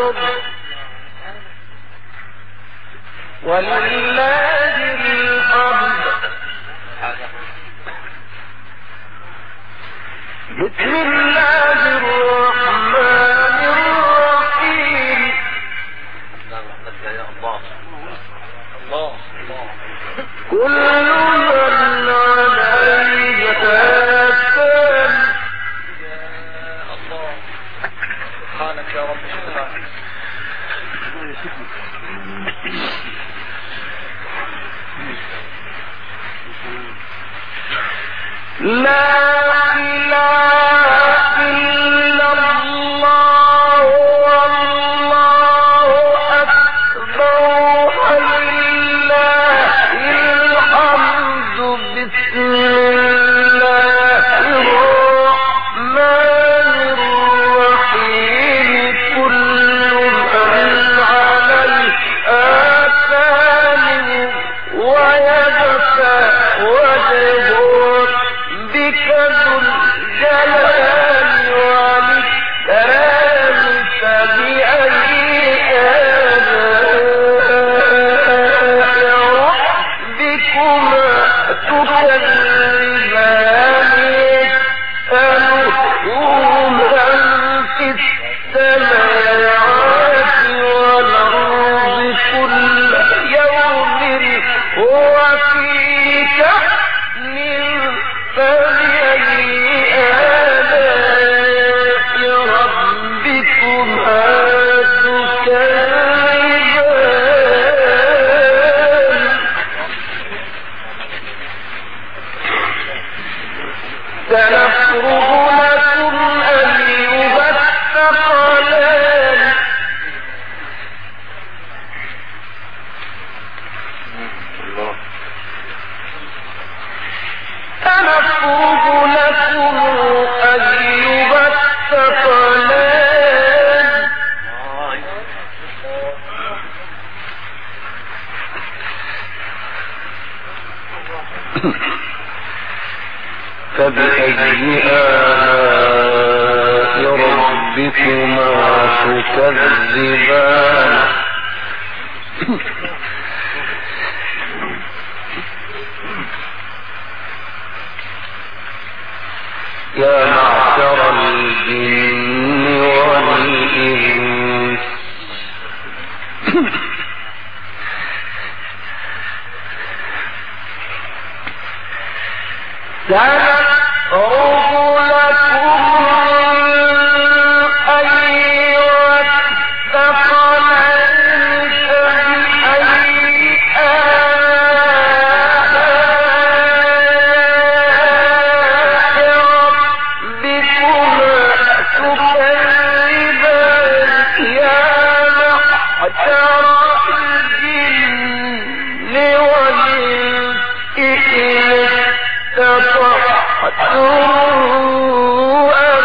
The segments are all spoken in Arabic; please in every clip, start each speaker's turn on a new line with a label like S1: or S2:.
S1: ولله الحمد. بسم الله الرحمن الرحيم. كل من عليها فان.
S2: سبحانك يا رب.
S1: لا إله إلا الله والله أكبر ولله الحمد. بسم الله الرحمن الرحيم. كل من عليها فان ويبقى وجه بك ذو الجلال والإكرام. فبأي آلاء ربكما تكذبان. يسأله من في السماوات والأرض كل يوم هو في شأن. فبأي آلاء ربكما تكذبان. سنفرغ لكم أيها الثقلان. سنفرغ لكم أيها الثقلان. فبأي آلاء ربكما تكذبان. يا معشر الجن والإنس سنفرغ لكم أيها الثقلان. فبأي آلاء ربكما تكذبان. يا معشر الجن والإنس استطعتم أن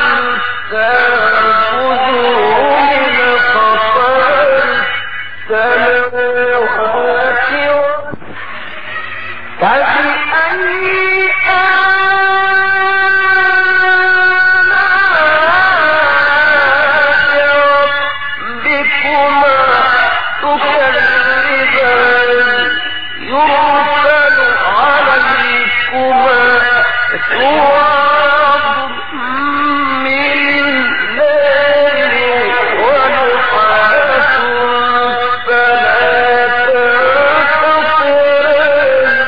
S1: تنفذوا من أقطار السماوات فبأي آلاء ربكما تكذبان. يرسل عليكما شواظ من نار ونحاس فلا تنتصران.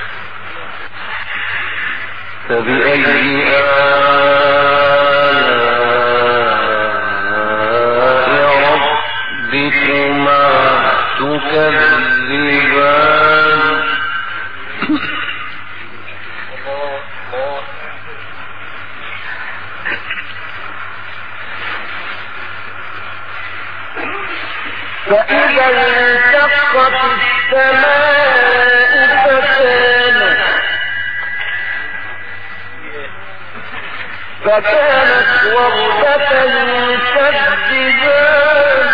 S1: فبأي آلاء ربكما تكذبان. فإذا انشقت السماء فكانت وردة كالزجاج.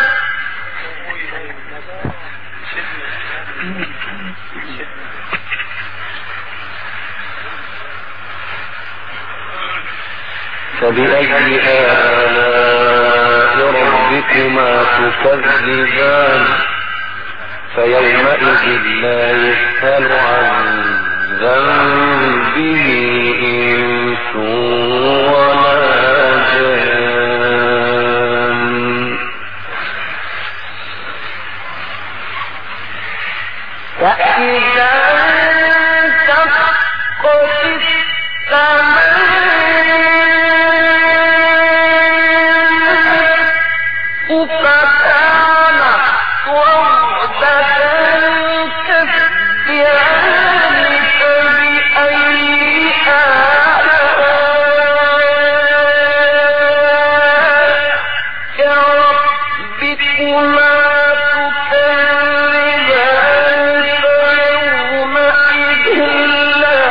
S1: فبأي آلاء ربكما ربكما تكذبان فيومئذ لا يسأل عن ذنبه إنس ولا جان. فإذا انشقت السماء فكانت وردة كالدهان فبأي آلاء ربكما تكذبان فيومئذ لا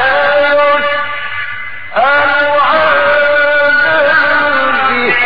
S1: يسأل عن ذنبه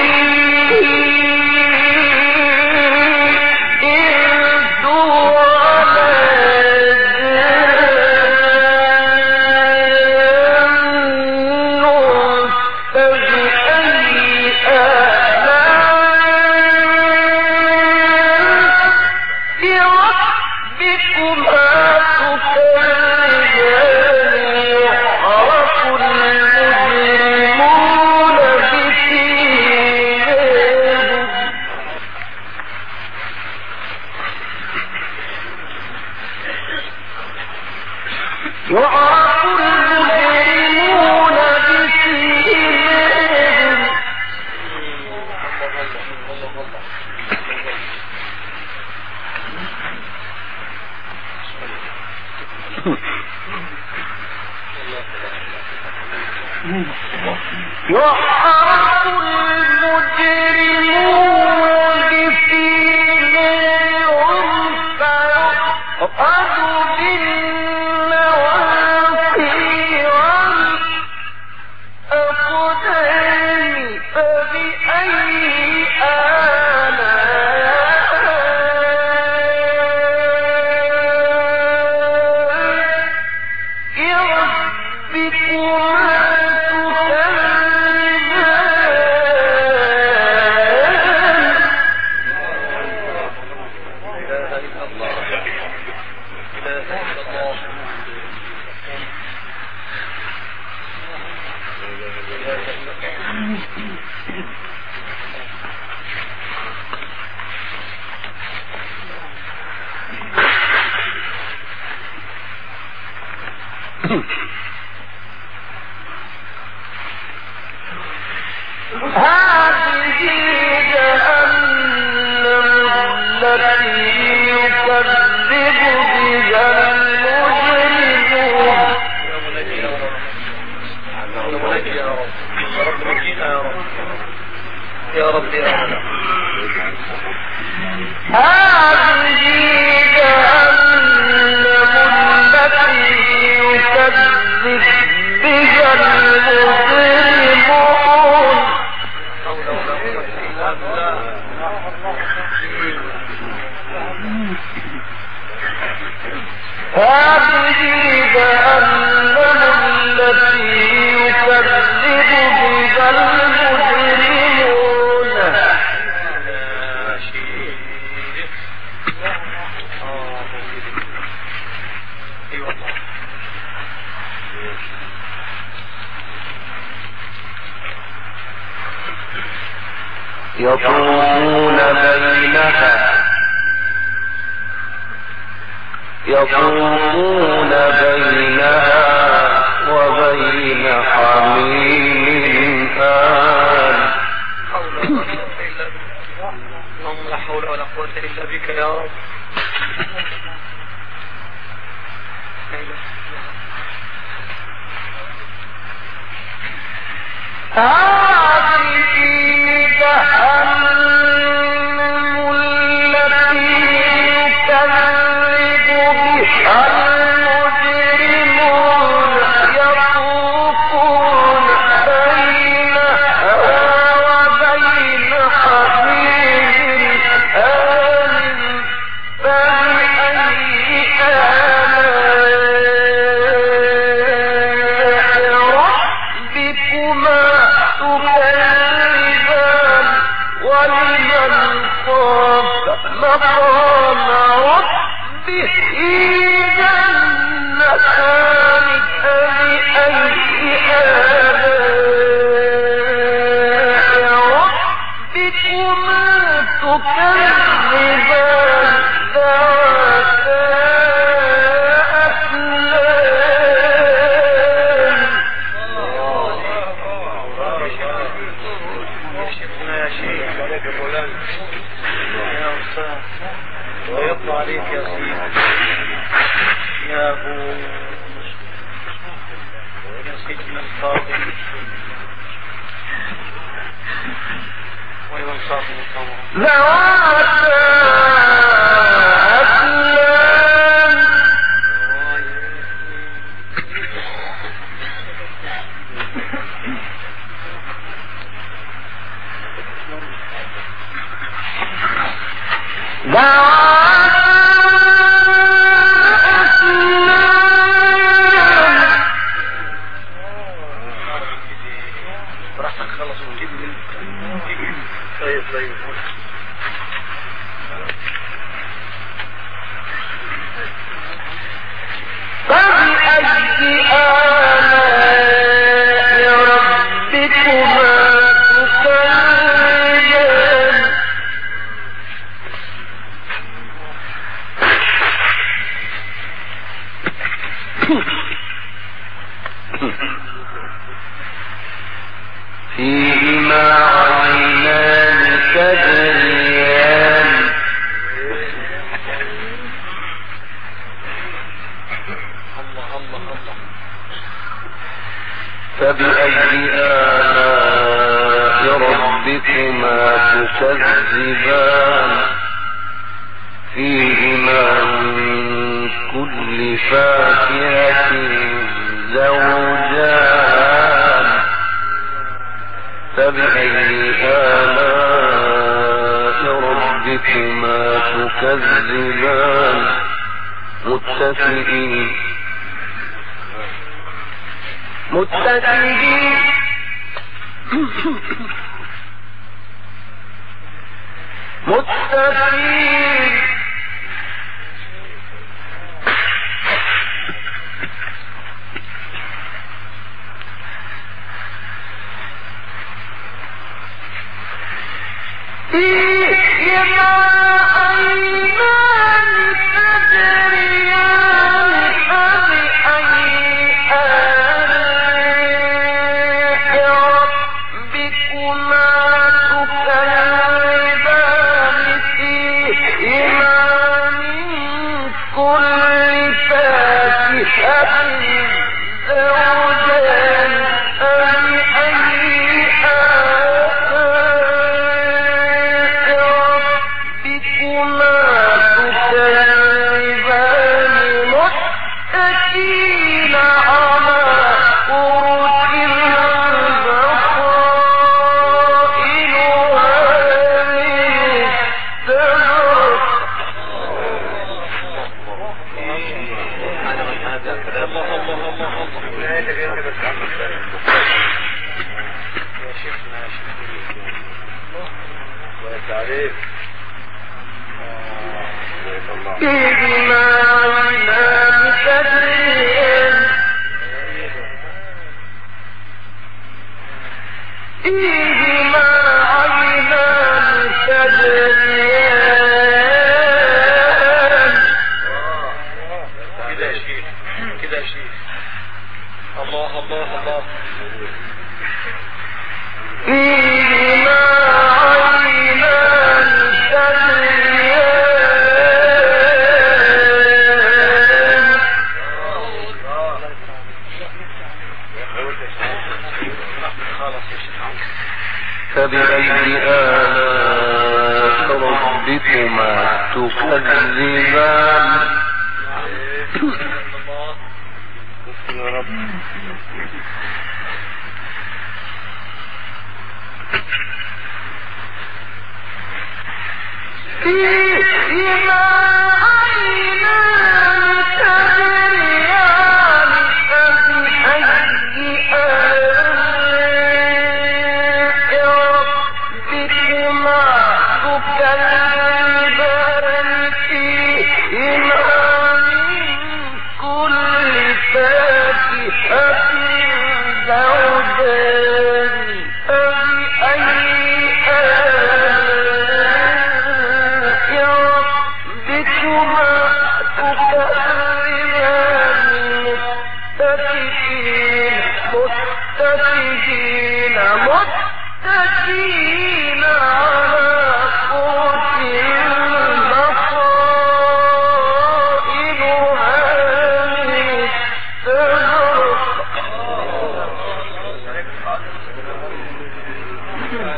S1: يعرف المجرمون بسيماهم فيؤخذ بالنواصي والأقدام فبأي آلاء ربكما هذه جهنم التي يكذب بها المجرمون.
S2: يا رب يا رب.
S1: هذه جهنم التي يكذب بها المجرمون. هذه جهنم التي يكذب بها المجرمون. يطوفون بينها وبين حميم آن.
S2: لا حول ولا قوة إلا بك يا رب.
S1: هذه جهنم التي يكذب بها المجرمون يطوفون بينها وبين حميم آن فبأي آلاء ربكما تكذبان.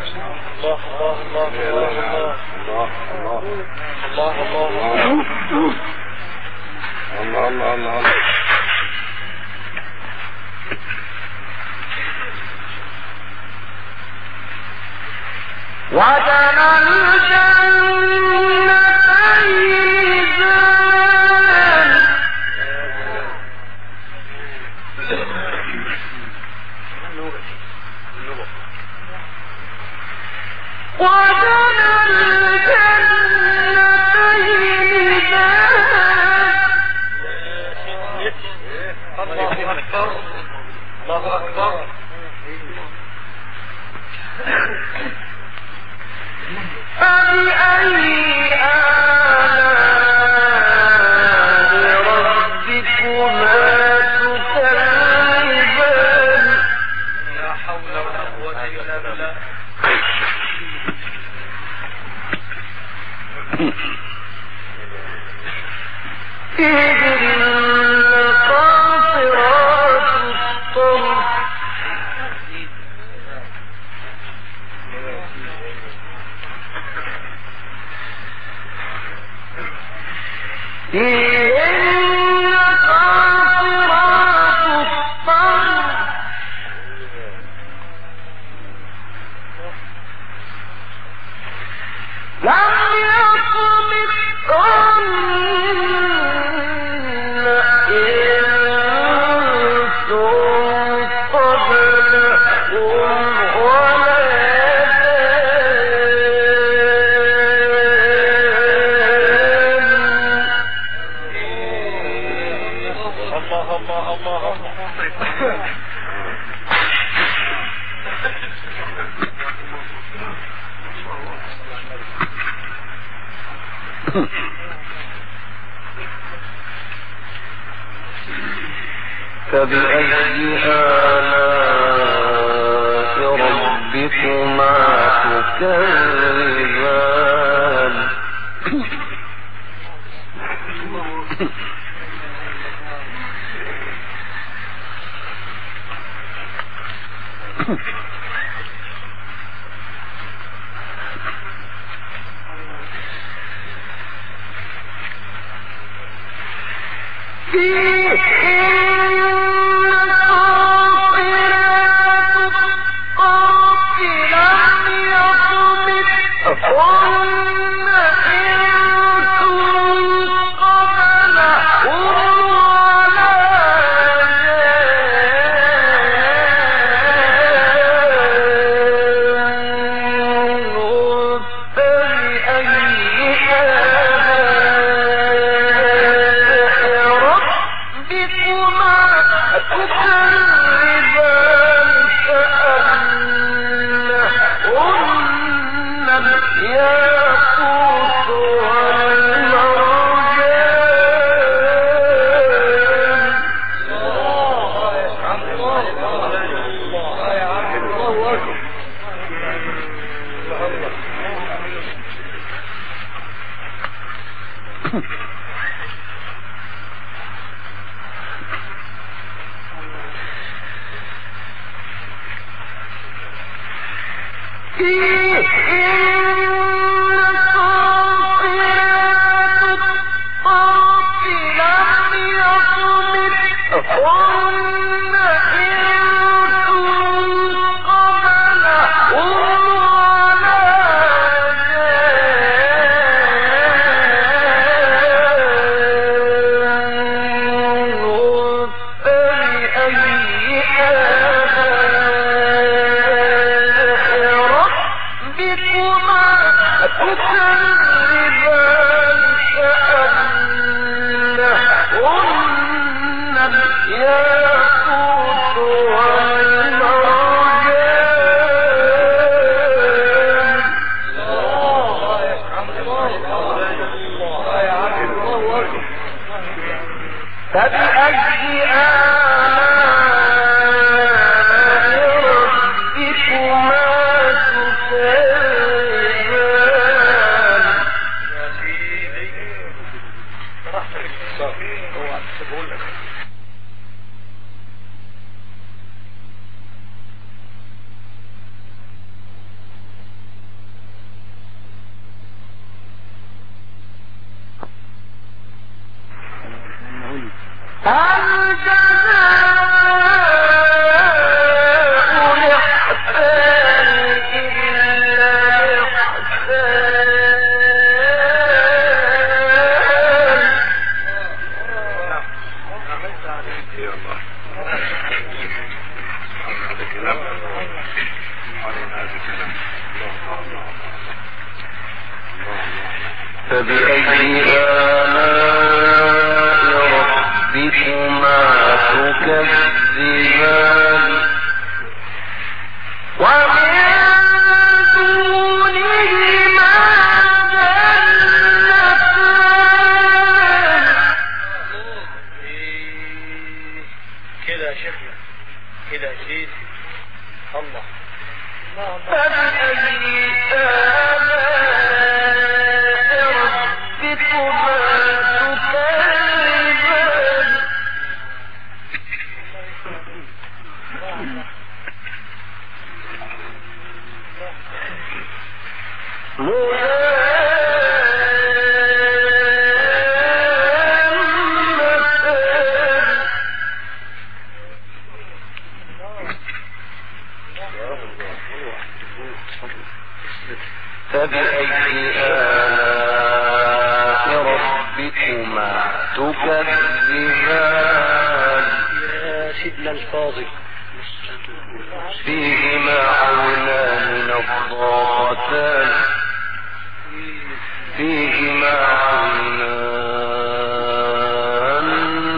S1: فبأي آلاء ربكما تكذبان فبأي آلاء ربكما تكذبان فبأي آلاء ربكما تكذبان ومن دونهما جنتان.
S2: كده يا شيخنا كده يا سيدي الله.
S1: فبأي آلاء ربكما تكذبان فبأي آلاء ربكما تكذبان
S2: يا سيدنا الفاضل
S1: فيهما عينان نضاختان فيهما عينان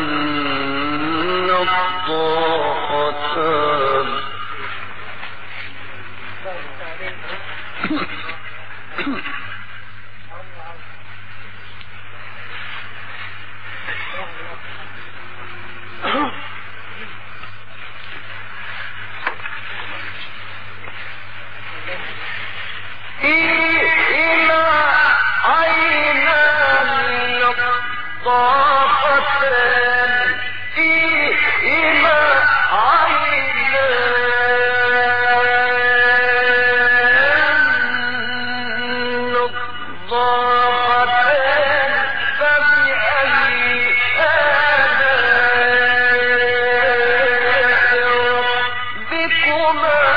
S1: نضاختان فيهما عينان نضاختان فيهما عينان نضاختان فبأي آلاء ربكما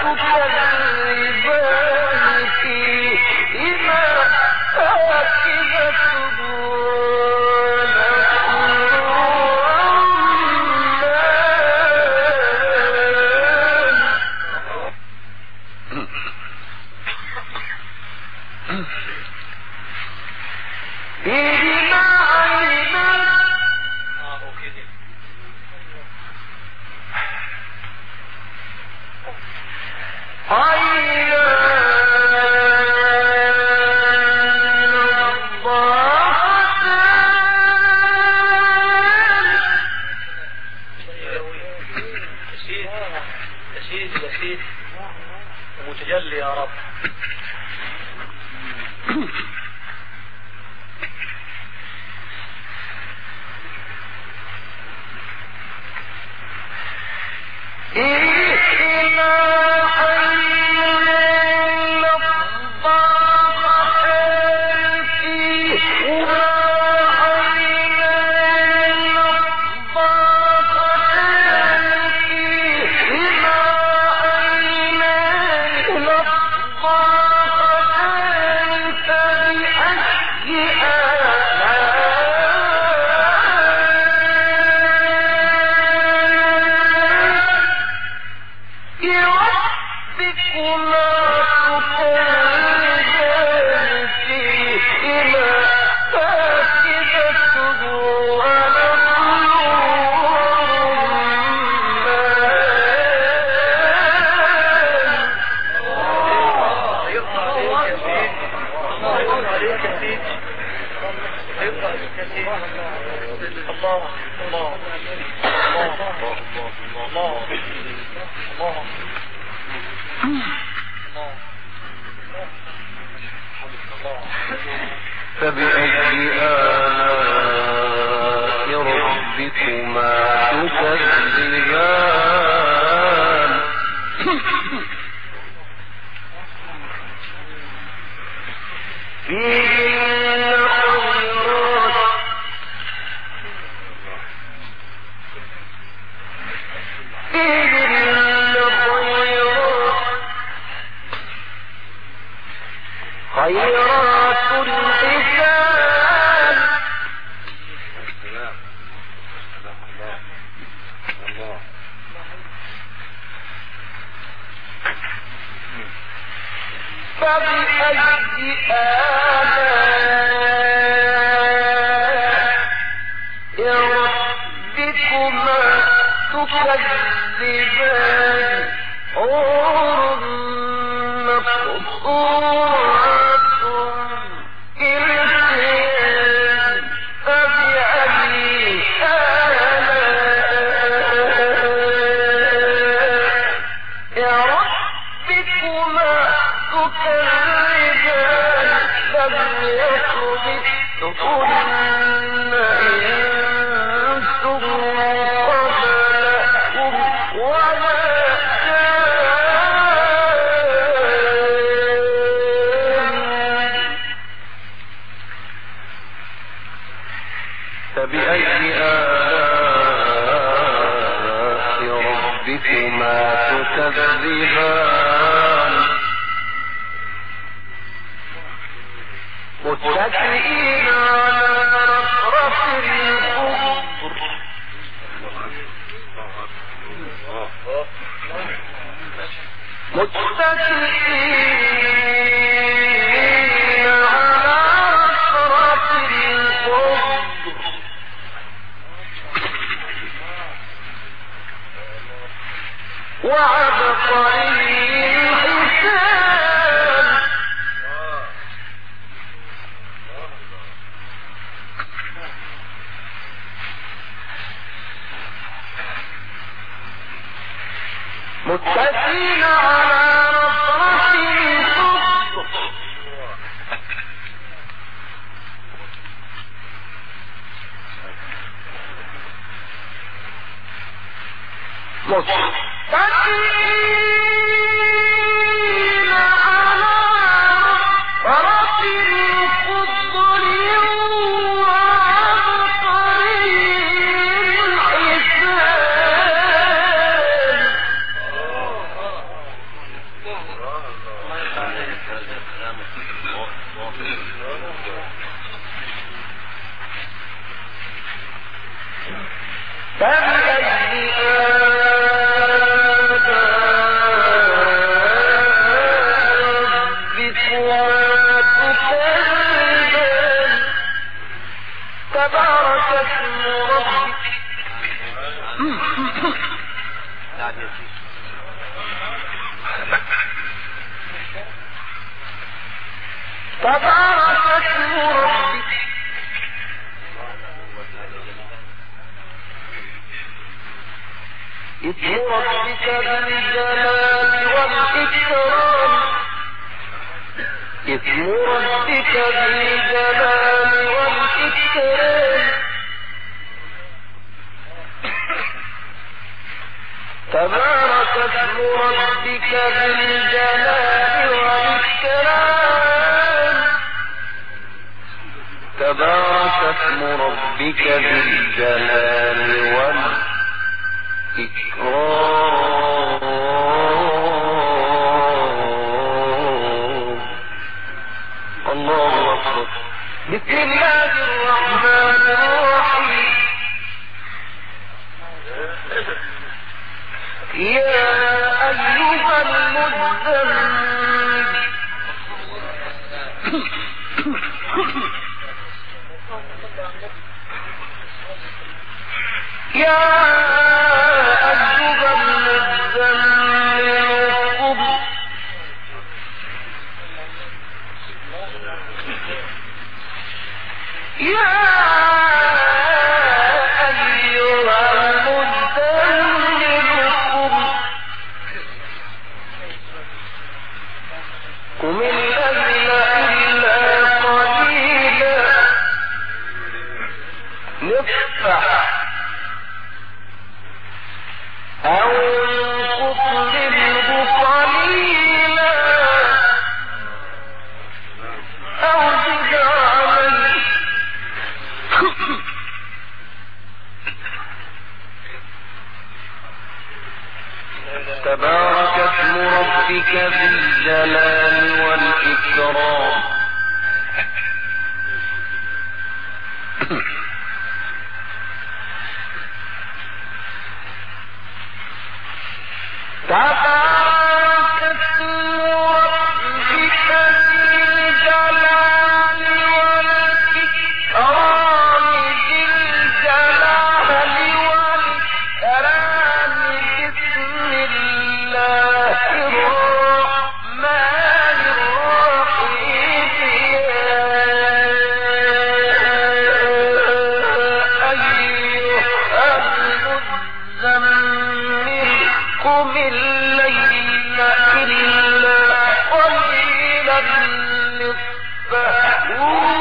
S1: تكذبان فيهما فاكهة فيهما عينان
S2: يسير ومتجلي يا رب. فبأي آلاء ربكما تكذبان فيهن خيرات
S1: خيرات الحسان فبأي آلاء ربكما تكذبان حور مقصورات كالحيان فبأي آلاء ربكما تكذبان لم يطمثهن إنس قبلهم ولا فبأي آلاء ربكما تكذبان متكئين على رفرف الخضر متكئين على رفرف الخضر وعبقري الحسان متكئين على رفرف الخضر متكئين على رفرف الخضر وعبقري الحسان فبأي تبارك اسم ربك تبارك اسم ربك اسم ربك بالجلال والإكرام اسم ربك بالجلال والإكرام تبارك اسم ربك بالجلال والإكرام تبارك اسم ربك بالجلال والإكرام الله أكبر بسم الله الرحمن الرحيم يا أيها المزمل يا أيها المزمل قم يا أيها المزمل قم الليل إلا قليلا نصفه أو انقص منه قليلا أو زد عليه تبارك اسم ربك ذي الجلال والإكرام. تبارك اسم ربك ذي الجلال والإكرام ذي الجلال والإكرام بسم الله الرحمن الرحيم أيها المزمل قم الليل إلا قليلا نصفه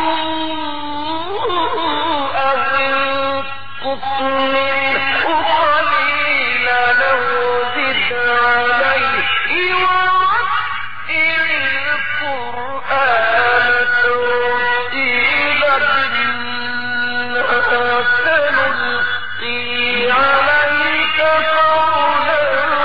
S1: أو انقص منه قليلا أو زد عليه ورتل القرآن ترتيلا إنا سنلقي عليك قولا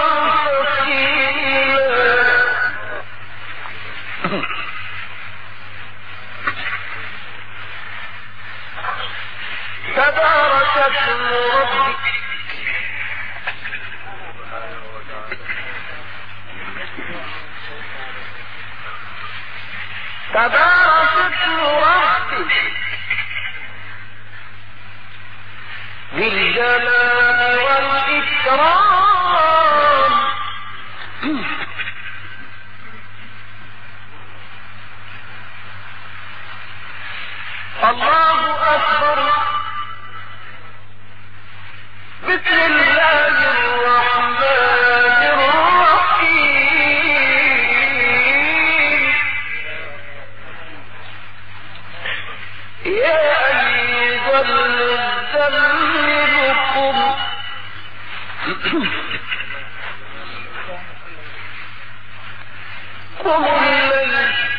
S1: تبارك اسم ربك تبارك اسم ربك ذي الجلال والإكرام. الله أكبر. بسم الله الرحمن الرحيم يا أيها المزمل قم الليل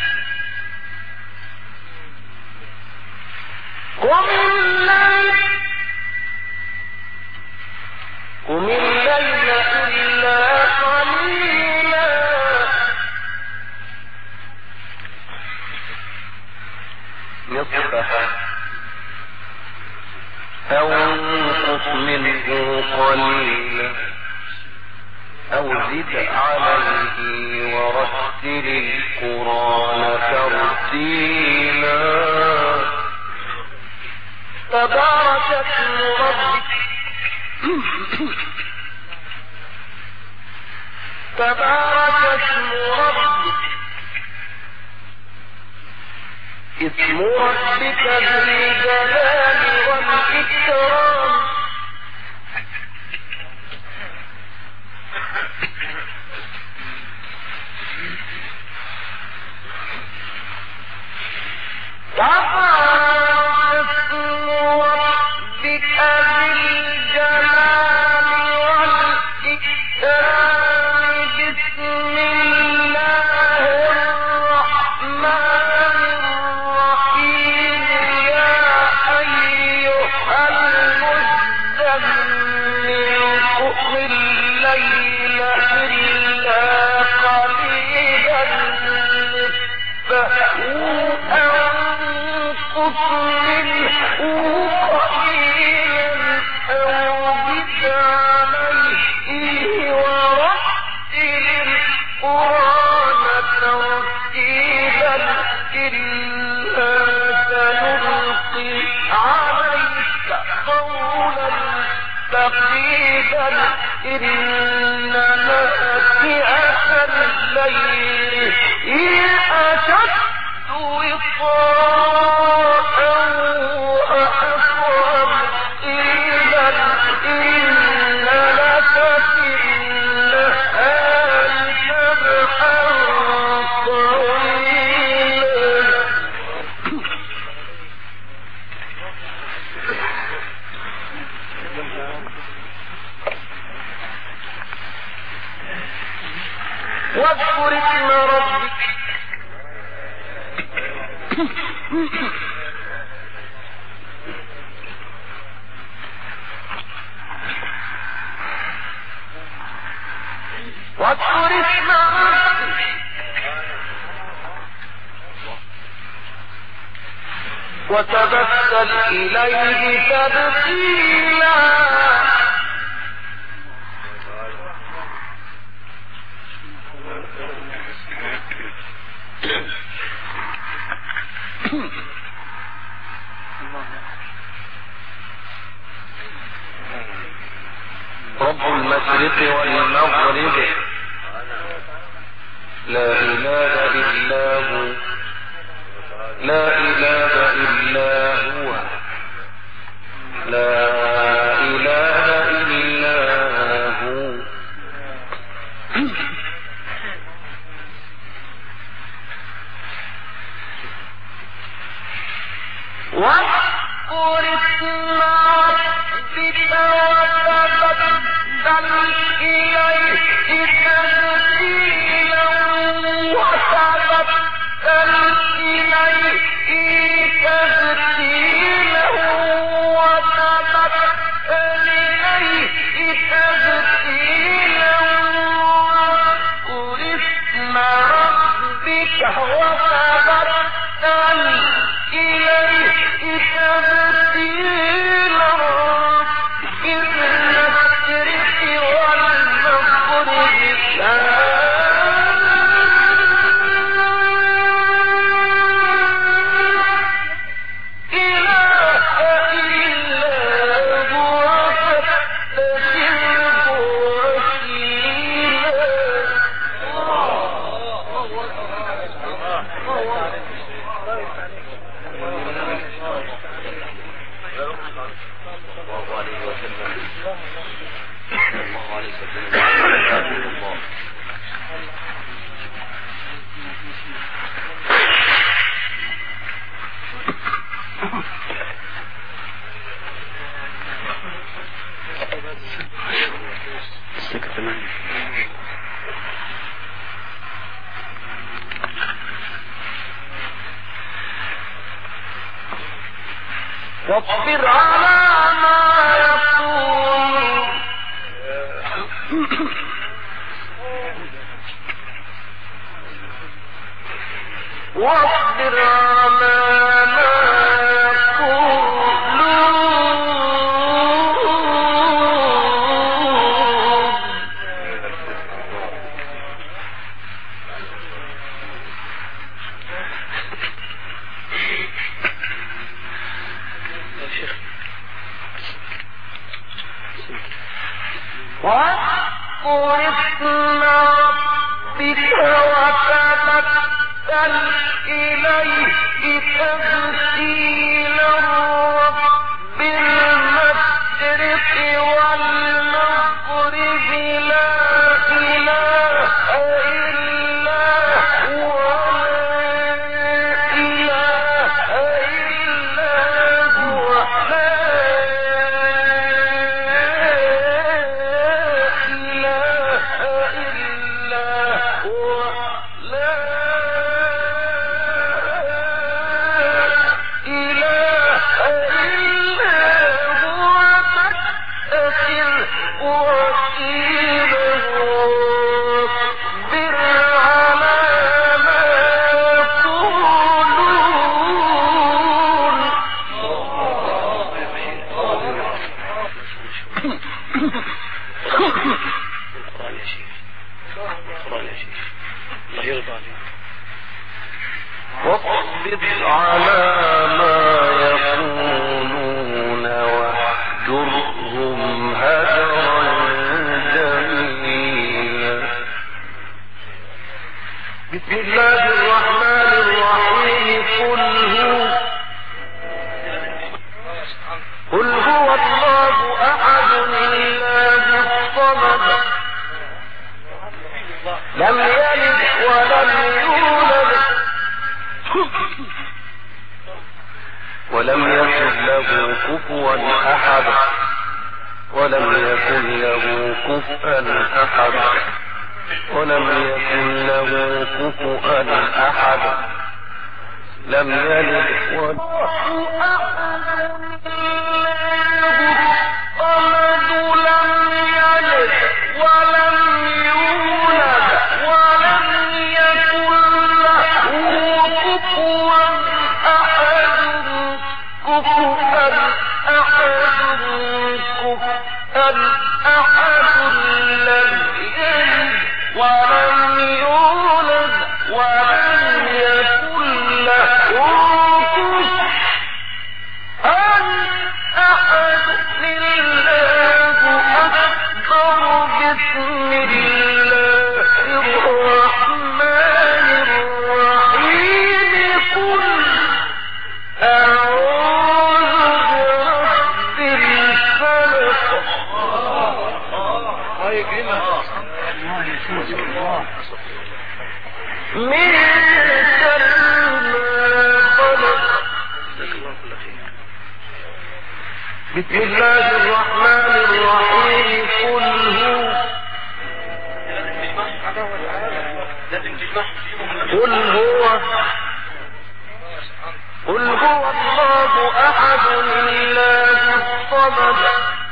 S1: إلا قليلا نصفه أو انقص منه قليلا أو زد عليه ورتل القرآن ترتيلا. تبارك اسم ربك تبارك اسم ربك اسم ربك ذي الجلال والإكرام. إن نافئة الليل هي أشد وطاء وأقوم قيلا إن لك في النهار سبحا طويلا. واذكر اسم ربك اسم ربك وتبتل إليه تبتيلا رب المشرق والمغرب لا إله إلا هو لا إله إلا هو لا إله إلا هو واذكر اسم ربك وتبتل إليه تبتيلا وتبتل إليه تبتيلا وتبتل إليه تبتيلا واذكر اسم ربك وتبتل إليه تبتيلا بالمشرق والمغرب لا واصبر على ما يقول واصبر على ما واذكر اسم ربك وتبتل إليه تبتيلا بالمشرق والمغرب لا إله إلا هو لا إله إلا هو لا واصبر على ما يقولون واهجرهم هجرا جميلا. بسم الله الرحمن الرحيم. قل هو الله أحد الله الصمد لم يلد ولم يولد ولم يكن له كفوا أحد ولم يكن له كفوا أحد ولم يكن له كفوا أحد لم يلد ولم يولد ولم بسم الله الرحمن الرحيم قل أعوذ برب الفلق من شر ما خلق. بسم الله الرحمن الرحيم قل هو الله أحد الله الصمد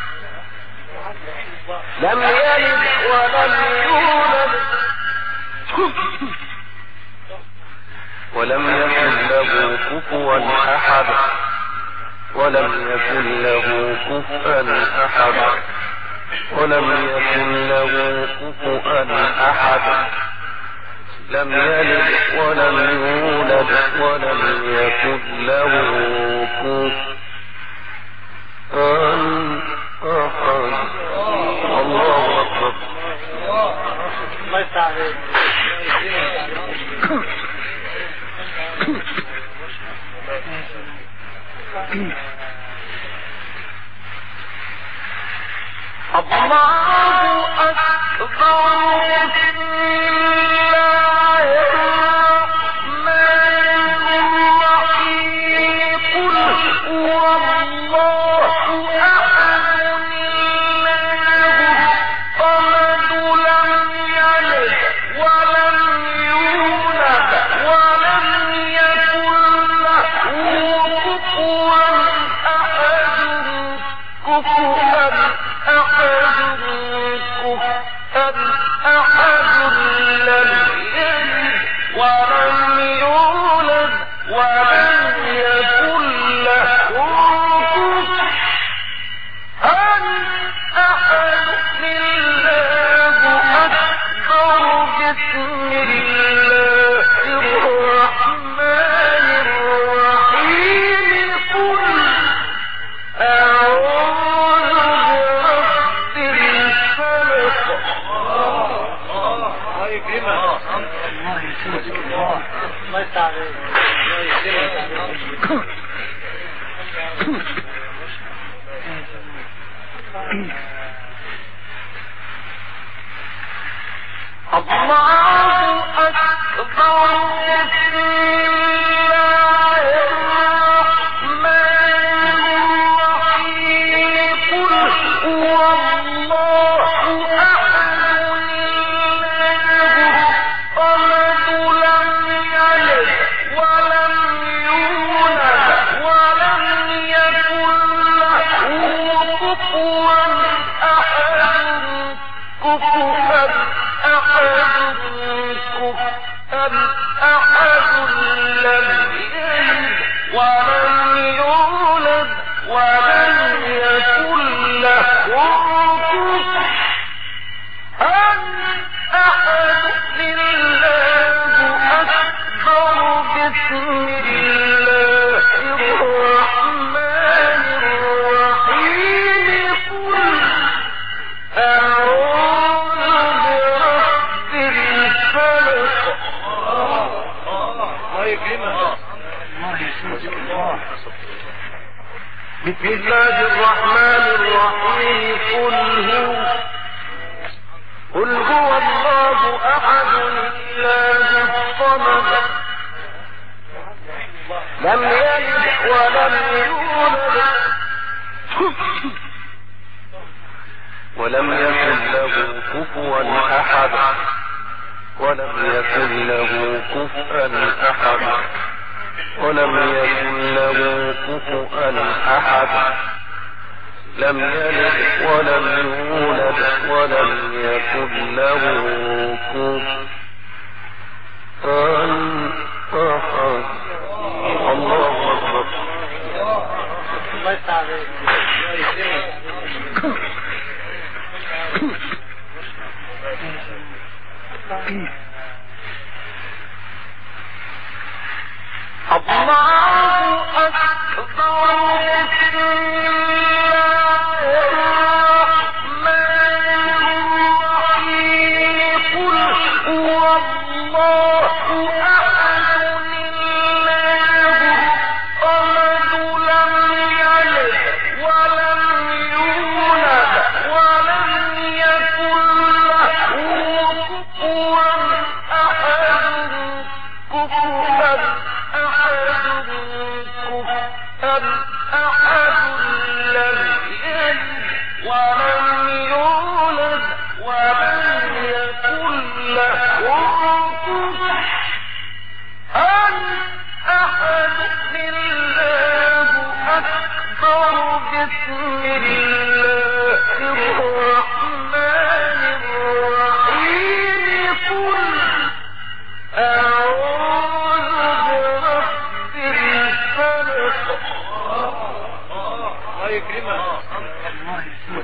S1: لم يلد ولم يولد ولم يكن له كفوا أحد ولم يكن له كفوا أحد ولم يكن له كفوا أحد لم يلد ولم يولد ولم يكن له كفوا أحد. الله أكبر. الله يستعين. الله أكبر. بسم الله الرحمن الرحيم قل هو الله أحد الله الصمد لم يلد ولم يولد ولم يكن له كفوا أحد. كفوا أحد لم يلد ولم يولد ولم يكن له كفوا أحد. الله أكبر. بسم الله الرحمن الرحيم قل أعوذ برب الفلق. الله أكبر. بسم الله الرحمن الرحيم قل هو الله أحد الله الصمد لم يلد ولم يولد ولم يكن له كفوا أحد. كفوا أحد لم يلد ولم يولد ولم يكن له كفوا أحد. الله أكبر. بسم الله الرحمن الرحيم قل أعوذ برب الفلق. بسم الله الرحمن الرحيم قل هو الله أحد الله الصمد لم يلد ولم يولد ولم يكن له كفوا أحد ولم يكن له كفوا أحد ولم يكن له كفوا أحد لم يلد ولم يولد ولم يكن له كفوا أحد. الله أكبر. الله أكبر. بسم الله الرحمن الرحيم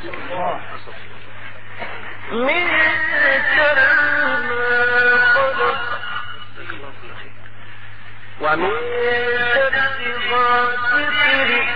S1: من شر ما خلق ومن شر غاسق